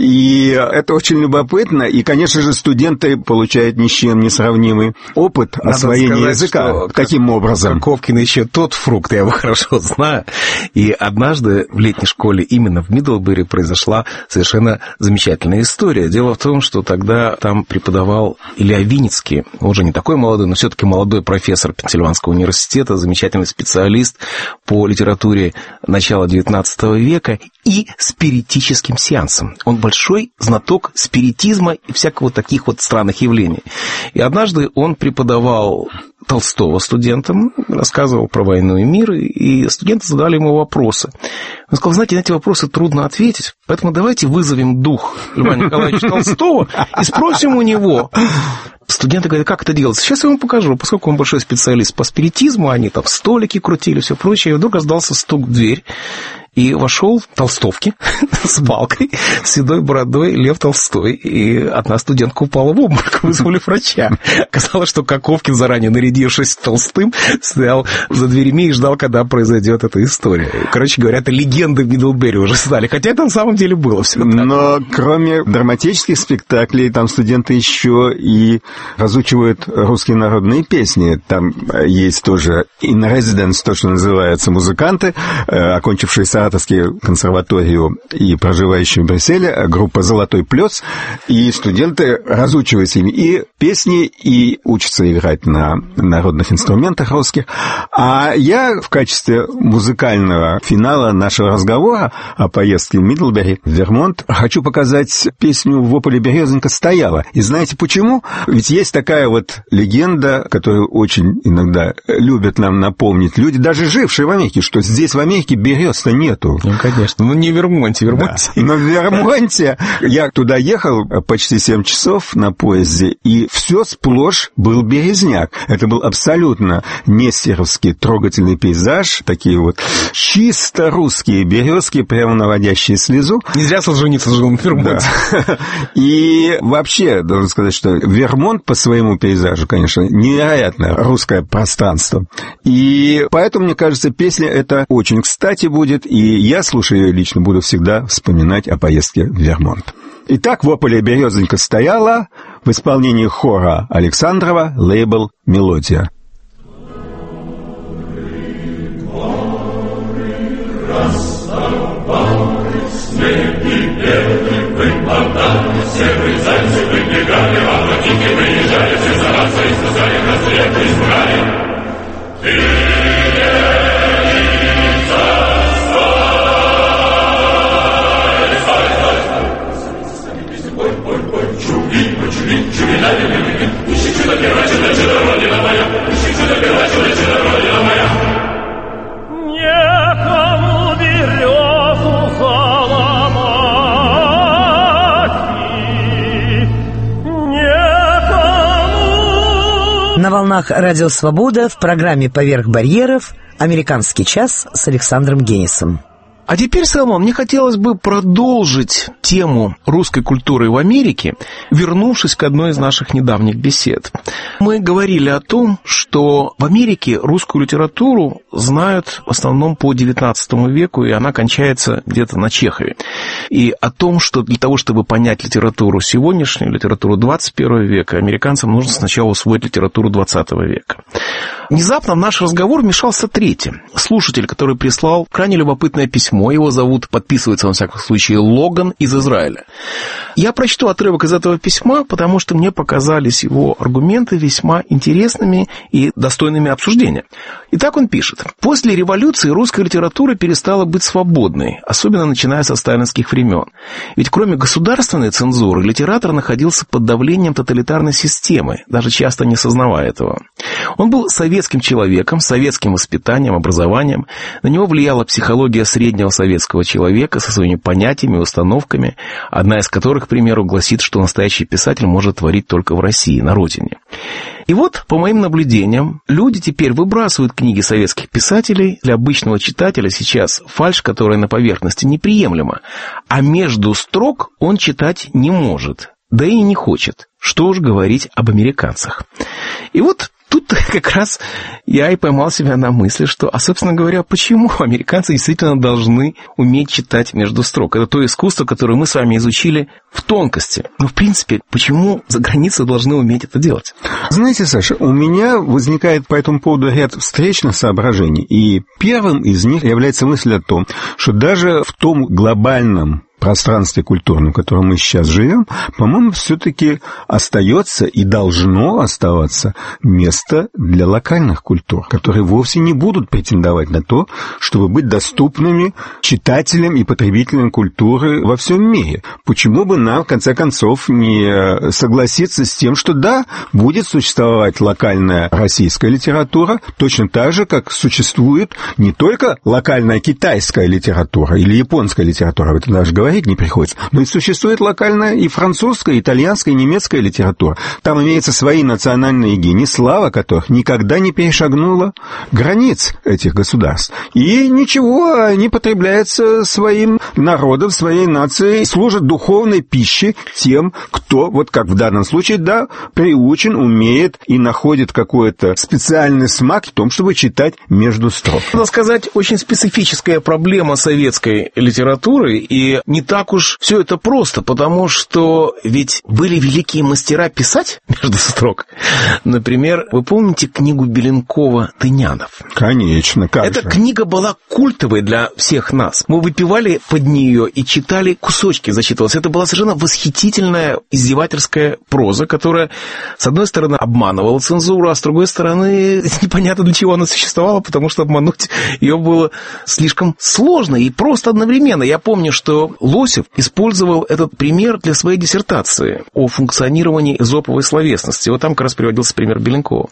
и это очень любопытно. И, конечно же, студенты получают ни с чем не сравнимый опыт освоения языка. Таким образом. Коковкин еще тот фрукт, я его хорошо знаю. И однажды в летней школе именно в Мидлбери произошла совершенно замечательная история. Дело в том, что тогда там преподавал Илья Винницкий, он уже не такой молодой, но все-таки молодой профессор Пенсильванского университета, замечательный специалист по литературе начала XIX века и спиритическим сеансам. Он большой знаток спиритизма и всякого таких вот странных явлений. И однажды он преподавал Толстого студентам, рассказывал про войну и мир, и студенты задали ему вопросы. Он сказал: знаете, на эти вопросы трудно ответить, поэтому давайте вызовем дух Льва Николаевича Толстого и спросим у него. Студенты говорят: как это делается? Сейчас я вам покажу. Поскольку он большой специалист по спиритизму, они там столики крутили, все прочее, и вдруг раздался стук в дверь. И вошел в толстовке с палкой, с седой бородой Лев Толстой. И одна студентка упала в обморок, вызвали врача. Оказалось, что Коковкин, заранее нарядившись толстым, стоял за дверями и ждал, когда произойдет эта история. Короче говоря, это легенды в Мидлбери уже стали. Хотя это на самом деле было все так. Но кроме драматических спектаклей, там студенты еще и разучивают русские народные песни. Там есть тоже in residence, то, что называется, музыканты, окончившие Саратовскую консерваторию и проживающие в Брюсселе, группа «Золотой плёс», и студенты разучивают им и песни, и учатся играть на народных инструментах русских. А я в качестве музыкального финала нашего разговора о поездке в Мидлбери, в Вермонт, хочу показать песню «В ополе березонька стояла». И знаете почему? Ведь есть такая вот легенда, которую очень иногда любят нам напомнить люди, даже жившие в Америке, что здесь в Америке берез-то нету. Ну, конечно. Ну, не в Вермонте. Да. Но в Вермонте я туда ехал почти 7 часов на поезде, и все сплошь был березняк. Это был абсолютно нестеровский трогательный пейзаж, такие вот чисто русские березки, прямо наводящие слезу. Не зря Солженицын жил в Вермонте. Да. И вообще, должен сказать, что Вермонт по своему пейзажу, конечно, невероятное русское пространство. И поэтому, мне кажется, песня эта очень кстати будет, и я, слушая ее лично, буду всегда вспоминать о поездке в Вермонт. Итак, «В ополе березонька стояла» в исполнении хора Александрова, лейбл «Мелодия». Серые зайцы выбегали, охотники выезжали, все стараться и сказали, рассветы избрали. Ты некому березу заломать, некому. На волне волнах Радио Свобода в программе «Поверх барьеров» «Американский час» с Александром Генисом. А теперь, Салман, мне хотелось бы продолжить тему русской культуры в Америке, вернувшись к одной из наших недавних бесед. Мы говорили о том, что в Америке русскую литературу знают в основном по XIX веку, и она кончается где-то на Чехове. И о том, что для того, чтобы понять литературу сегодняшнюю, литературу 21 века, американцам нужно сначала усвоить литературу 20 века. Внезапно в наш разговор вмешался третий слушатель, который прислал крайне любопытное письмо. Его зовут, подписывается, во всяком случае, Логан из Израиля. Я прочту отрывок из этого письма, потому что мне показались его аргументы весьма интересными и достойными обсуждения. Итак, он пишет. После революции русская литература перестала быть свободной, особенно начиная со сталинских времен. Ведь кроме государственной цензуры, литератор находился под давлением тоталитарной системы, даже часто не сознавая этого. Он был советским человеком, с советским воспитанием, образованием. На него влияла психология среднего советского человека со своими понятиями и установками, одна из которых, к примеру, гласит, что настоящий писатель может творить только в России, на родине. И вот, по моим наблюдениям, люди теперь выбрасывают книги советских писателей. Для обычного читателя сейчас фальшь, которая на поверхности, неприемлема, а между строк он читать не может, да и не хочет. Что уж говорить об американцах. И вот тут как раз я и поймал себя на мысли, что, собственно говоря, почему американцы действительно должны уметь читать между строк? Это то искусство, которое мы с вами изучили в тонкости. Но, в принципе, почему за границей должны уметь это делать? Знаете, Саша, у меня возникает по этому поводу ряд встречных соображений. И первым из них является мысль о том, что даже в том глобальном пространстве культурном, в котором мы сейчас живем, по-моему, все-таки остается и должно оставаться место для локальных культур, которые вовсе не будут претендовать на то, чтобы быть доступными читателям и потребителям культуры во всем мире. Почему бы нам, в конце концов, не согласиться с тем, что да, будет существовать локальная российская литература, точно так же, как существует не только локальная китайская литература или японская литература, об этом даже говорить не приходится. Но и существует локальная и французская, и итальянская, и немецкая литература. Там имеются свои национальные гении, слава которых никогда не перешагнула границ этих государств. И ничего, они потребляются своим народом, своей нацией, служат духовной пищей тем, кто, вот как в данном случае, да, приучен, умеет и находит какой-то специальный смак в том, чтобы читать между строк. Надо сказать, очень специфическая проблема советской литературы, и не так уж все это просто, потому что ведь были великие мастера писать между строк. Например, вы помните книгу Беленкова «Тынянов»? Конечно, как Эта же. книга была культовой для всех нас. Мы выпивали под нее и читали, кусочки зачитывалось. Это была совершенно восхитительная издевательская проза, которая, с одной стороны, обманывала цензуру, а с другой стороны, непонятно для чего она существовала, потому что обмануть ее было слишком сложно и просто одновременно. Я помню, что Лосев использовал этот пример для своей диссертации о функционировании эзоповой словесности. Вот там как раз приводился пример Беленкова.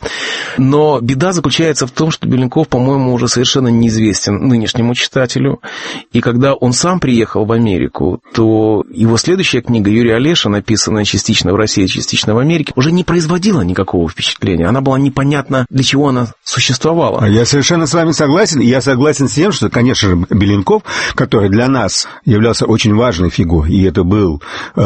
Но беда заключается в том, что Беленков, по-моему, уже совершенно неизвестен нынешнему читателю. И когда он сам приехал в Америку, то его следующая книга «Юрий Олеша», написанная частично в России, частично в Америке, уже не производила никакого впечатления. Она была непонятна, для чего она существовала. Я совершенно с вами согласен. И я согласен с тем, что, конечно же, Беленков, который для нас являлся очень важной фигурой, и это был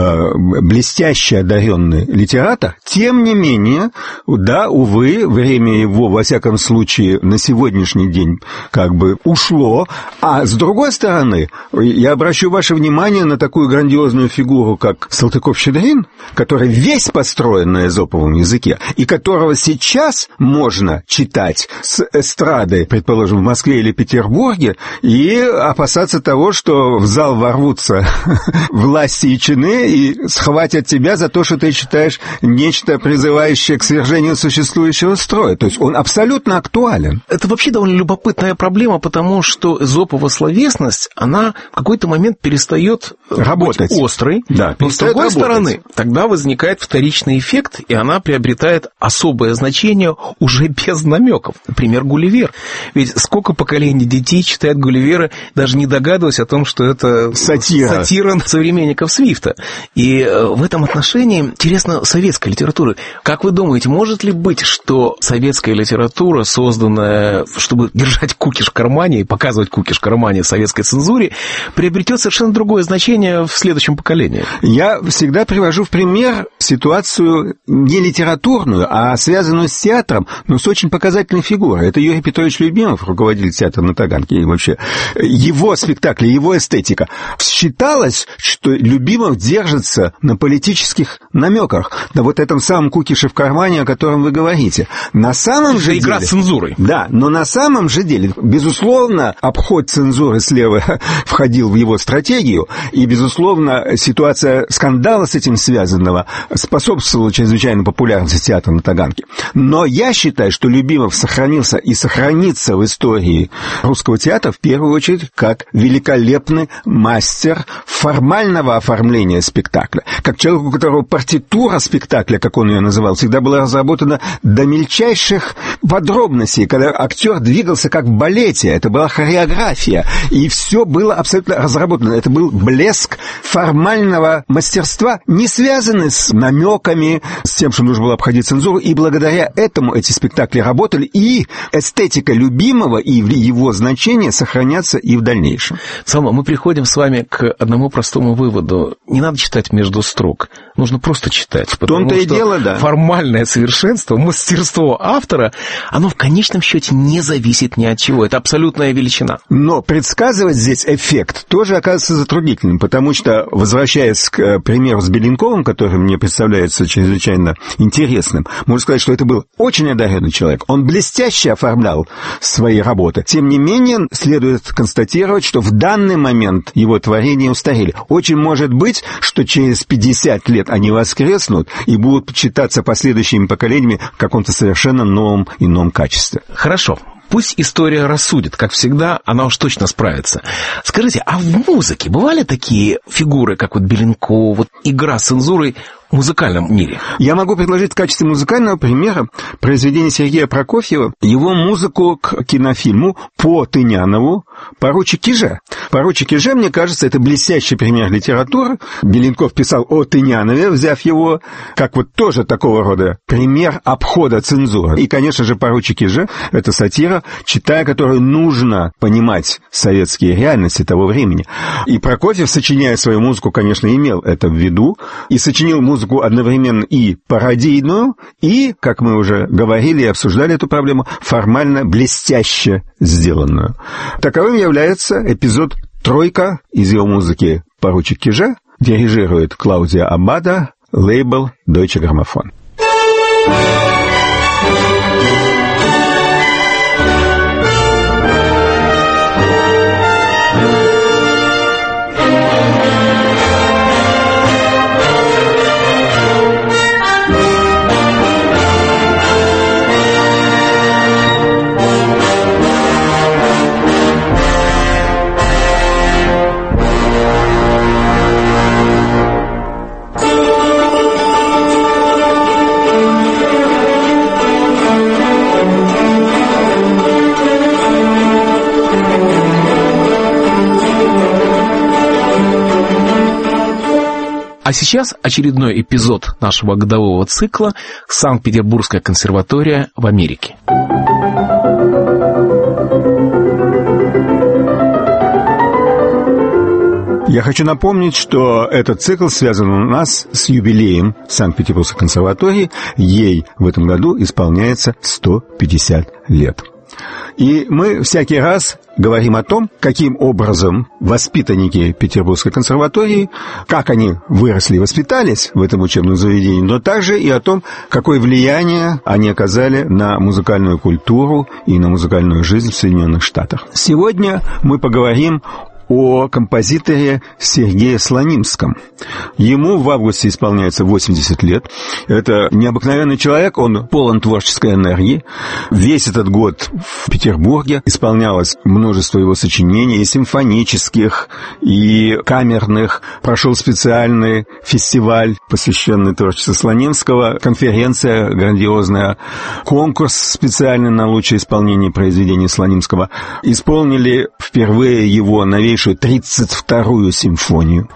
блестяще одаренный литератор, тем не менее, да, увы, время его, во всяком случае, на сегодняшний день как бы ушло. А с другой стороны, я обращу ваше внимание на такую грандиозную фигуру, как Салтыков-Щедрин, который весь построен на эзоповом языке, и которого сейчас можно читать с эстрады, предположим, в Москве или Петербурге, и опасаться того, что в зал ворвутся власти и чины и схватят тебя за то, что ты читаешь нечто, призывающее к свержению существующего строя. То есть он абсолютно актуален. Это вообще довольно любопытная проблема, потому что эзопова словесность, она в какой-то момент перестает работать быть острой. Да, но с другой стороны, тогда возникает вторичный эффект, и она приобретает особое значение уже без намеков. Например, Гулливер. Ведь сколько поколений детей читают Гулливера, даже не догадываясь о том, что это сатира. сатира современников Свифта. И в этом отношении интересно советская литература. Как вы думаете, может ли быть, что советская литература, созданная, чтобы держать кукиш в кармане и показывать кукиш в кармане советской цензуре, приобретет совершенно другое значение в следующем поколении? Я всегда привожу в пример ситуацию не литературную, а связанную с театром, но с очень показательной фигурой. Это Юрий Петрович Любимов, руководитель театра на Таганке, и вообще его спектакли, его эстетика. Считалось, что Любимов держится на политических намеках, на вот этом самом кукише в кармане, о котором вы говорите. На самом же деле... игра с цензурой. Да, но на самом же деле, безусловно, обход цензуры слева входил в его стратегию, и, безусловно, ситуация скандала с этим связанного способствовала чрезвычайной популярности театра на Таганке. Но я считаю, что Любимов сохранился и сохранится в истории русского театра в первую очередь как великолепный мастер формального оформления спектакля. Как человек, у которого партитура спектакля, как он ее называл, всегда была разработана до мельчайших подробностей, когда актер двигался как в балете, это была хореография, и все было абсолютно разработано. Это был блеск формального мастерства, не связанный с намеками, с тем, что нужно было обходить цензуру, и благодаря этому эти спектакли работали, и эстетика Любимого и его значение сохранятся и в дальнейшем. Салма, мы приходим с вами к одному простому выводу. Не надо читать между строк, нужно просто читать. В том-то и дело, да. Формальное совершенство, мастерство автора, оно в конечном счете не зависит ни от чего. Это абсолютная величина. Но предсказывать здесь эффект тоже оказывается затруднительным, потому что, возвращаясь к примеру с Беленковым, который мне представляется чрезвычайно интересным, можно сказать, что это был очень одаренный человек. Он блестяще оформлял свои работы. Тем не менее, следует констатировать, что в данный момент его творения устарели. Очень может быть, что через 50 лет они воскреснут и будут читаться последующими поколениями в каком-то совершенно новом, ином качестве. Хорошо. Пусть история рассудит, как всегда, она уж точно справится. Скажите, а в музыке бывали такие фигуры, как вот Беленков, вот игра с цензурой в музыкальном мире? Я могу предложить в качестве музыкального примера произведение Сергея Прокофьева, его музыку к кинофильму по Тынянову «Поручик Киже». «Поручик Киже», мне кажется, это блестящий пример литературы. Беленков писал о Тынянове, взяв его как вот тоже такого рода пример обхода цензуры. И, конечно же, «Поручик Киже» — это сатира, читая которую нужно понимать советские реальности того времени. И Прокофьев, сочиняя свою музыку, конечно, имел это в виду, и сочинил музыку одновременно и пародийную, и, как мы уже говорили и обсуждали эту проблему, формально блестяще сделанную. Таковым является эпизод «Тройка» из его музыки «Поручик Киже», дирижирует Клаудия Аббада, лейбл Deutsche Grammophon. А сейчас очередной эпизод нашего годового цикла «Санкт-Петербургская консерватория в Америке». Я хочу напомнить, что этот цикл связан у нас с юбилеем Санкт-Петербургской консерватории. Ей в этом году исполняется 150 лет. И мы всякий раз говорим о том, каким образом воспитанники Петербургской консерватории, как они выросли и воспитались в этом учебном заведении, но также и о том, какое влияние они оказали на музыкальную культуру и на музыкальную жизнь в Соединенных Штатах. Сегодня мы поговорим о композиторе Сергее Слонимском. Ему в августе исполняется 80 лет. Это необыкновенный человек, он полон творческой энергии. Весь этот год в Петербурге исполнялось множество его сочинений, и симфонических, и камерных. Прошел специальный фестиваль, посвященный творчеству Слонимского, конференция грандиозная, конкурс специальный на лучшее исполнение произведений Слонимского. Исполнили впервые его новейший прекраснейшую 32-ю симфонию.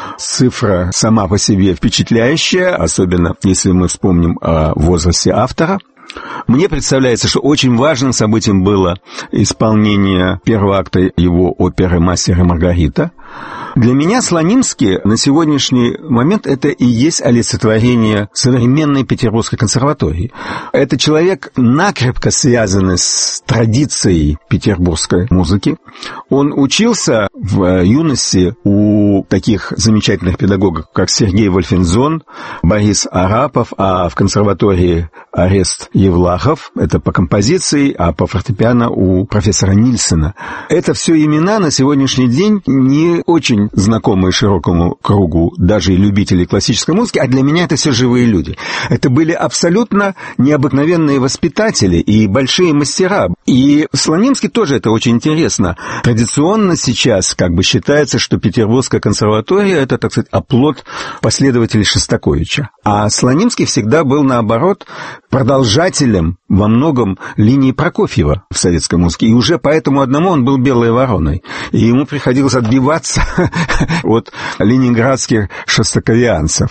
Цифра сама по себе впечатляющая, особенно если мы вспомним о возрасте автора. Мне представляется, что очень важным событием было исполнение первого акта его оперы «Мастер и Маргарита». Для меня Слонимский на сегодняшний момент это и есть олицетворение современной Петербургской консерватории. Это человек, накрепко связанный с традицией петербургской музыки. Он учился в юности у таких замечательных педагогов, как Сергей Вольфензон, Борис Арапов, а в консерватории Орест Евлахов. Это по композиции, а по фортепиано у профессора Нильсена. Это все имена на сегодняшний день не очень знакомые широкому кругу даже и любителей классической музыки, а для меня это все живые люди. Это были абсолютно необыкновенные воспитатели и большие мастера. И Слонимский тоже это очень интересно. Традиционно сейчас как бы считается, что Петербургская консерватория это, так сказать, оплот последователей Шостаковича. А Слонимский всегда был, наоборот, продолжателем во многом линии Прокофьева в советской музыке. И уже поэтому одному он был белой вороной. И ему приходилось отбиваться от ленинградских шостаковианцев.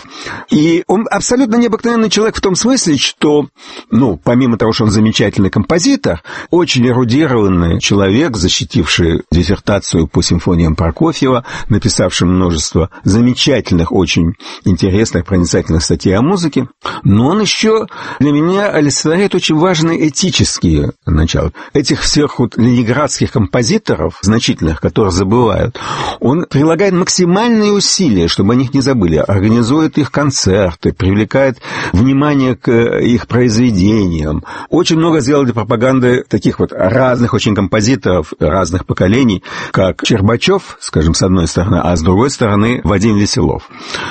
И он абсолютно необыкновенный человек в том смысле, что, помимо того, что он замечательный композитор, очень эрудированный человек, защитивший диссертацию по симфониям Прокофьева, написавший множество замечательных, очень интересных, проницательных статей о музыке. Но он еще для меня олицетворяет очень важные этические начала. Этих всех ленинградских композиторов, значительных, которых забывают, он прилагает максимальные усилия, чтобы о них не забыли, организует их концерты, привлекает внимание к их произведениям. Очень много сделал для пропаганды таких разных очень композиторов, разных поколений, как Щербачев, скажем, с одной стороны, а с другой стороны Вадим Веселов.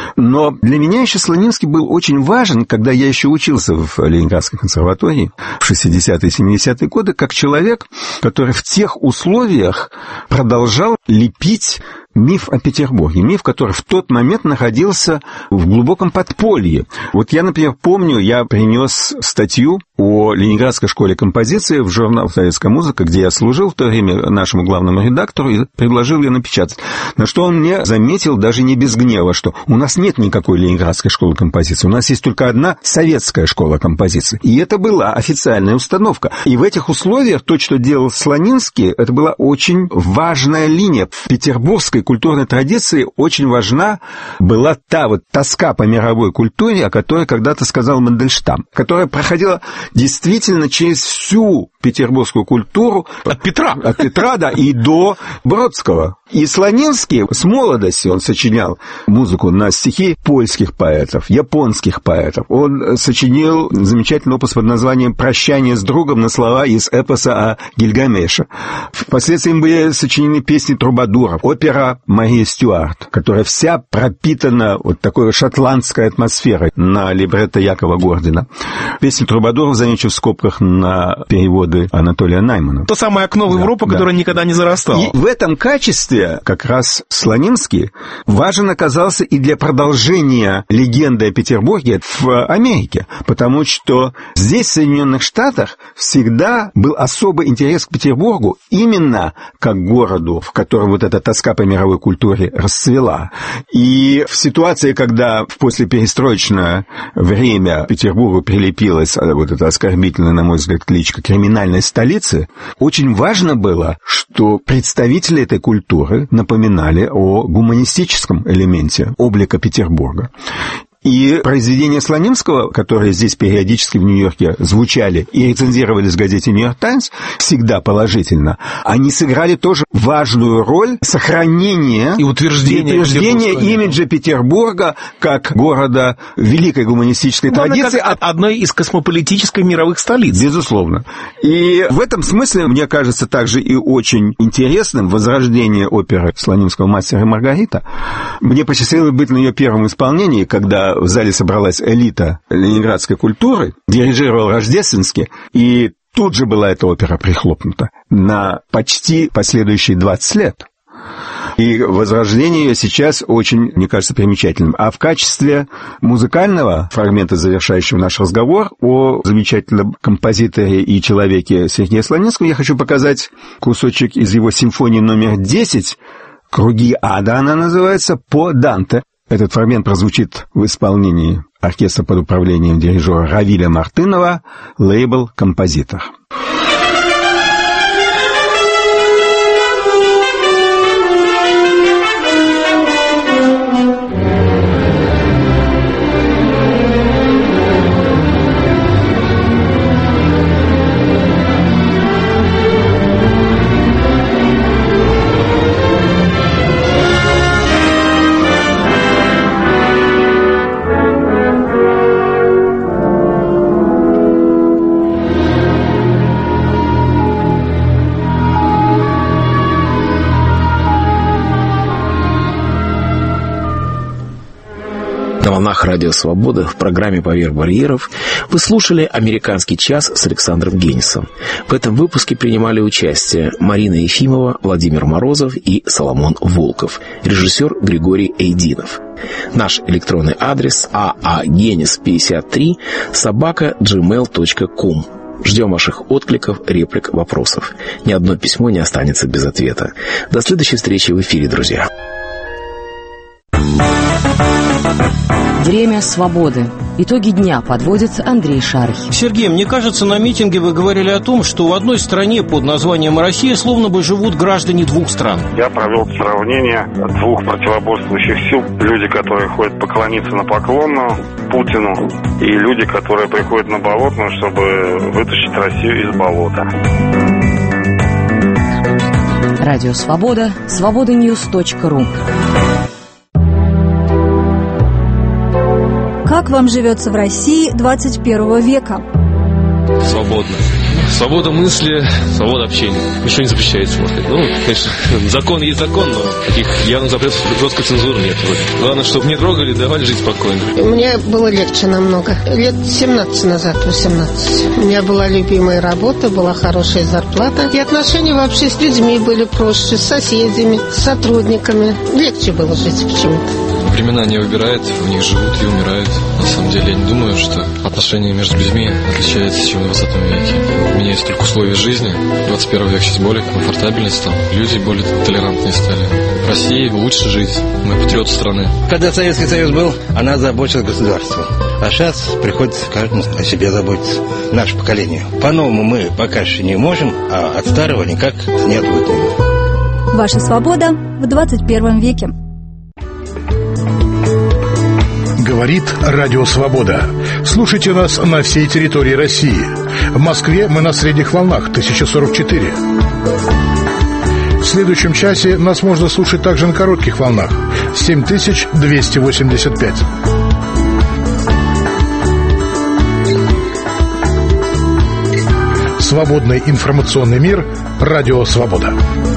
Но для меня еще Слонимский был очень важен, когда я еще учился в Ленинградской консерватории в 60-е и 70-е годы, как человек, который в тех условиях продолжал лепить миф о Петербурге. Миф, который в тот момент находился в глубоком подполье. Я, например, помню, я принес статью о Ленинградской школе композиции в журнал «Советская музыка», где я служил в то время нашему главному редактору, и предложил ее напечатать. На что он мне заметил, даже не без гнева, что у нас нет никакой Ленинградской школы композиции, у нас есть только одна советская школа композиции. И это была официальная установка. И в этих условиях то, что делал Слонимский, это была очень важная линия. В петербургской культурной традиции очень важна была та тоска по мировой культуре, о которой когда-то сказал Мандельштам, которая проходила действительно через всю петербургскую культуру. От Петра, да, и до Бродского. И Слонимский с молодости он сочинял музыку на стихи польских поэтов, японских поэтов. Он сочинил замечательный опус под названием «Прощание с другом» на слова из эпоса о Гильгамеше. Впоследствии им были сочинены песни трубадуров, опера Мария Стюарт, которая вся пропитана такой шотландской атмосферой на либретто Якова Гордина. Песни трубадуров, замечу в скобках, на переводы Анатолия Наймана. То самое окно в Европу, которое никогда не зарастало. И в этом качестве как раз Слонимский важен оказался и для продолжения легенды о Петербурге в Америке, потому что здесь, в Соединенных Штатах, всегда был особый интерес к Петербургу именно как городу, в котором эта тоска по мировой культуре расцвела. И в ситуации, когда в послеперестроечное время Петербургу прилепилась эта оскорбительная, на мой взгляд, кличка криминальной столицы, очень важно было, что представители этой культуры напоминали о гуманистическом элементе облика Петербурга. И произведения Слонимского, которые здесь периодически в Нью-Йорке звучали и рецензировались в газете «Нью-Йорк Таймс», всегда положительно, они сыграли тоже важную роль сохранения и утверждения имиджа Петербурга как города великой гуманистической традиции. Как одной из космополитических мировых столиц. Безусловно. И в этом смысле, мне кажется, также и очень интересным возрождение оперы Слонимского «Мастер и Маргарита». Мне посчастливилось быть на ее первом исполнении, когда в зале собралась элита ленинградской культуры, дирижировал Рождественский, и тут же была эта опера прихлопнута на почти последующие 20 лет. И возрождение ее сейчас очень, мне кажется, примечательным. А в качестве музыкального фрагмента, завершающего наш разговор о замечательном композиторе и человеке Сергея Слонимского, я хочу показать кусочек из его симфонии номер 10, «Круги ада» она называется, по Данте. Этот фрагмент прозвучит в исполнении оркестра под управлением дирижера Равиля Мартынова, лейбл «Композитор». На волнах Радио Свобода в программе «Поверх барьеров» вы слушали «Американский час» с Александром Генисом. В этом выпуске принимали участие Марина Ефимова, Владимир Морозов и Соломон Волков, режиссер Григорий Эйдинов. Наш электронный адрес aagenis53@gmail.com. Ждем ваших откликов, реплик, вопросов. Ни одно письмо не останется без ответа. До следующей встречи в эфире, друзья. Время свободы. Итоги дня подводит Андрей Шарый. Сергей, мне кажется, на митинге вы говорили о том, что в одной стране под названием Россия словно бы живут граждане двух стран. Я провел сравнение двух противоборствующих сил. Люди, которые ходят поклониться на Поклонную Путину, и люди, которые приходят на Болотную, чтобы вытащить Россию из болота. Радио Свобода. Свободаnews.ru. Как вам живется в России 21 века? Свободно. Свобода мысли, свобода общения. Ничего не запрещается, можно сказать. Ну, конечно, закон есть закон, но таких явных запретов жесткой цензуры нет. Главное, чтобы не трогали, давали жить спокойно. Мне было легче намного. Лет 17 назад, 18. У меня была любимая работа, была хорошая зарплата. И отношения вообще с людьми были проще, с соседями, с сотрудниками. Легче было жить почему-то. Времена не выбирают, в них живут и умирают. На самом деле, я не думаю, что отношения между людьми отличаются, чем в 20 веке. Меняются только условия жизни. 21 век сейчас более комфортабельный стал. Люди более толерантные стали. В России лучше жить. Мы патриоты страны. Когда Советский Союз был, она заботилась государством. А сейчас приходится каждому о себе заботиться. Наше поколение. По-новому мы пока что не можем, а от старого никак не отвыкнем. Ваша свобода в 21 веке. Говорит Радио Свобода. Слушайте нас на всей территории России. В Москве мы на средних волнах 1044. В следующем часе нас можно слушать также на коротких волнах 7285. Свободный информационный мир. Радио Свобода.